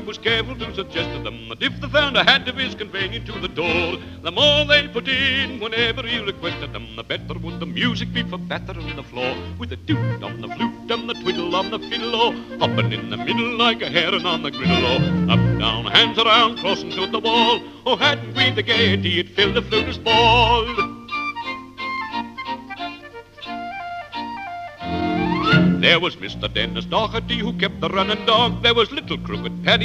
was careful to suggest to them that if they found a hat of his convenient to the door, the more they put in whenever he requested them, the better would the music be for batter on the floor, with the toot on the flute and the twiddle on the fiddle, oh, hopping in the middle like a heron on the griddle, oh, up, down, hands around, crossing to the wall. Oh, hadn't we the gaiety, it filled the flutist ball. There was Mr. Dennis Doherty who kept the running dog. There was little crooked Paddy